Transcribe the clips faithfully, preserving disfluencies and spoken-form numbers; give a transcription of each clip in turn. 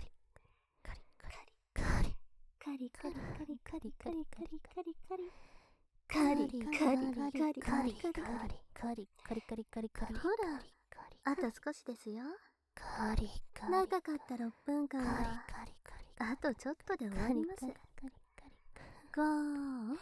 カリカリカリカリカリカリカリカリカリカリカリカリカリカリカリカリカリカリカリカリカリカリカリカリカリ。 ほら、あと少しですよ。 カリカリ。 長かったろっぷんかんがカリカリカリ。 あとちょっとで終わります。 カリカリご、よん、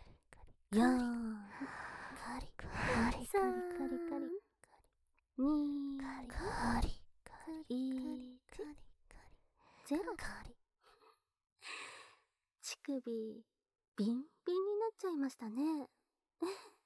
カリカリさん、 カリカリに、 カリカリいち、ゼロ。乳首ビンビンになっちゃいましたね。